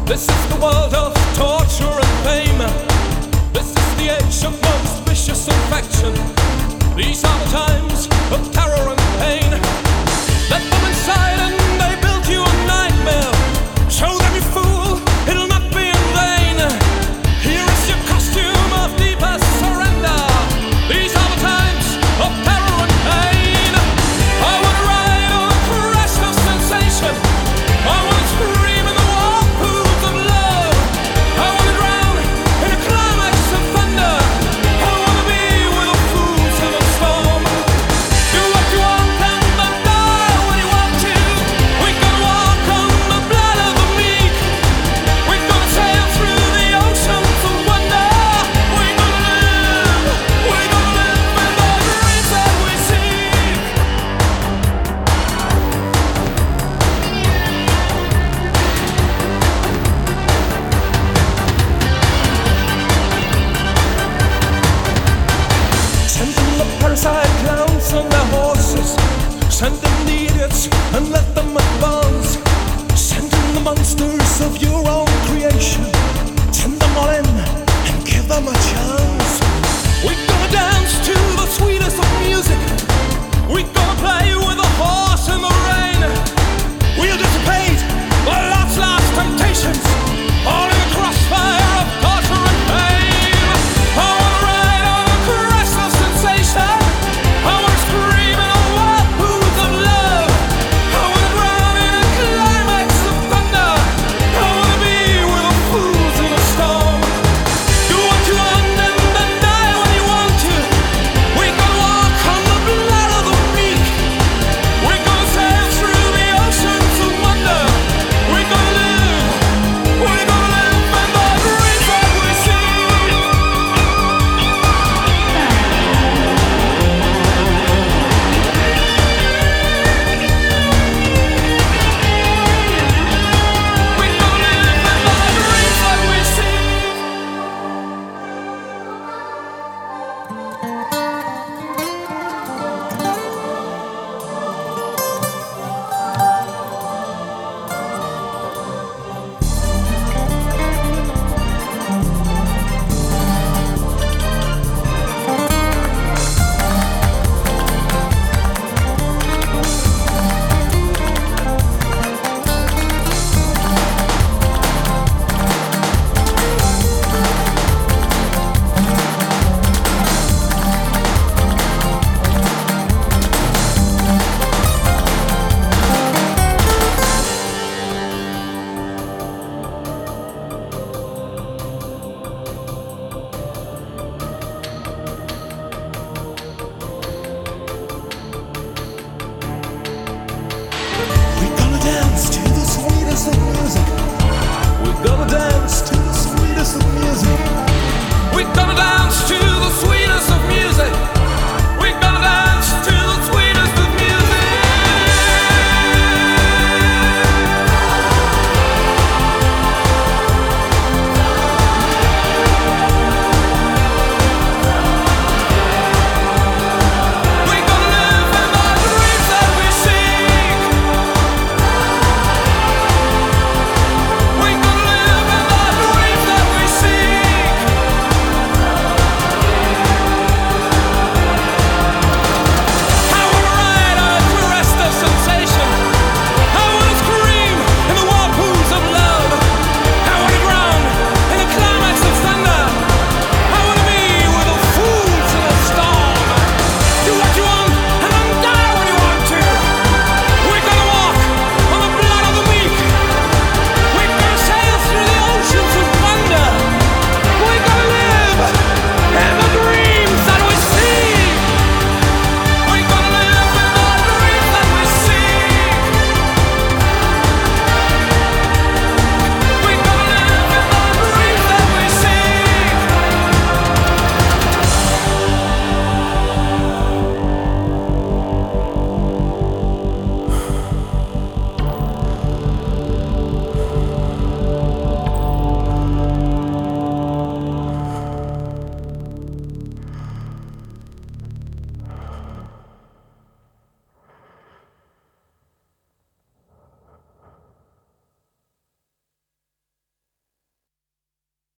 This is the world of torture and pain. This is the age of most vicious infection. These are the times of terror and pain. Let them inside and they build you a nightmare. Show them you fool, it'll not be in vain. Here is your costume of deepest surrender. These are the times of terror and pain. I wanna ride on a crest of sensation. I wanna scream in the whirlpools of love. I wanna drown in a climax of thunder. I wanna be with the fools in the storm. Do what you want and then die when you want to. We're gonna walk on the blood of the meek. We're gonna sail through the oceans of wonder. We're gonna live with the dreams that we seek. Send in the parasite clowns on their horses. Send in the idiots and let them advance. Send in the monsters of you.